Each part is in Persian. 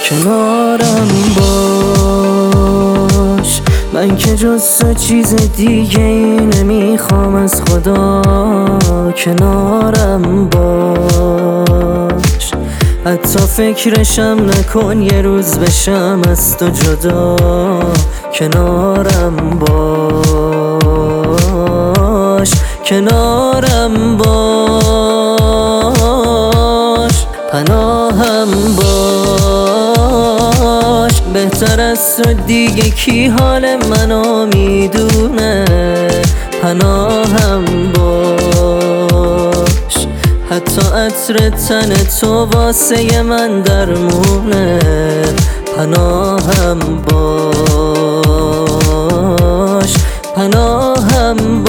کنارم باش، من که جز تو چیز دیگه ای نمیخوام از خدا. کنارم باش، حتی فکرشم نکن یه روز بشم از تو جدا. کنارم باش، کنارم باش، پناهم باش. بهتر از تو دیگه کی حال منو میدونه. پناهم باش، حتی عطر تن تو واسه من درمونه. پناهم باش، پناهم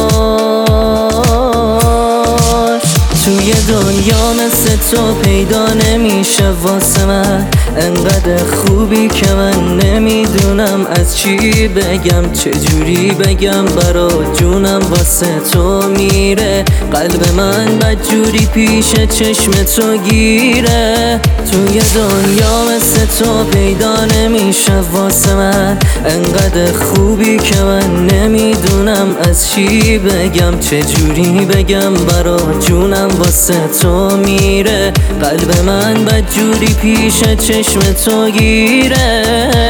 باش. توی دنیا مثل تو پیدا نمیشه واسه من، انقدر خوبی که من نمیدونم از چی بگم، چجوری بگم برا جونم واسه تو میره. قلب من بدجوری پیش چشم تو گیره. توی دنیا مثل تو پیدا نمیشه واسه من، انقدر خوبی که من نمیدونم از چی بگم، چجوری بگم برا جونم واسه تو میره. قلب من بدجوری پیش چشم تو گیره.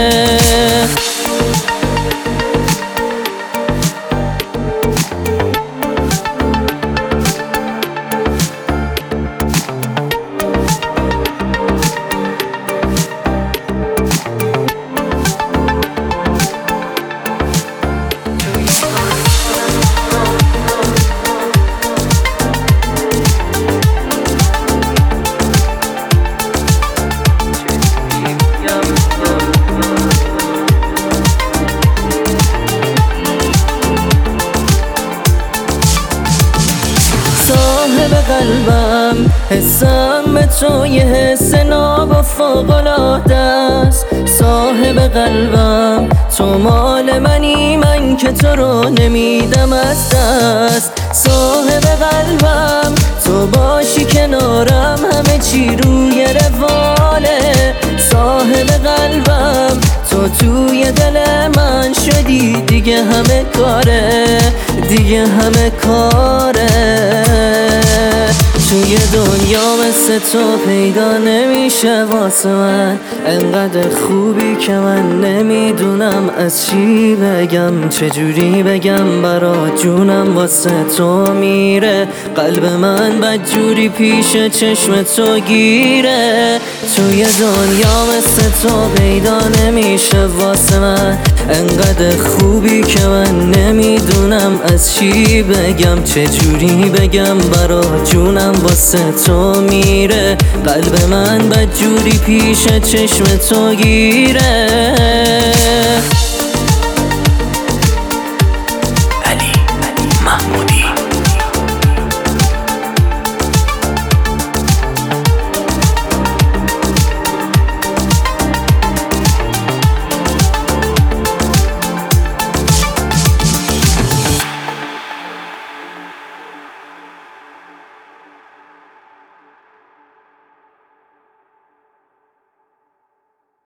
صاحب قلبم، حسم به تو یه حس ناب و فوق‌العاده است. صاحب قلبم، تو مال منی، من که تو رو نمیدم از دست. صاحب قلبم، تو باشی کنارم همه چی روی رواله. صاحب قلبم، تو توی دل من شدی دیگه همه کاره، دیگه همه کاره. توی دنیا مثل تو پیدا نمیشه واسه من، انقدر خوبی که من نمیدونم از چی بگم، چجوری بگم برا جونم واسه تو میره. قلب من بدجوری پیش چشم تو گیره. توی دنیا مثل تو پیدا نمیشه واسه من، انقدر خوبی که من نمیدونم از چی بگم، چجوری بگم برا جونم واسه تو میره. قلب من بدجوری پیش چشم تو گیره.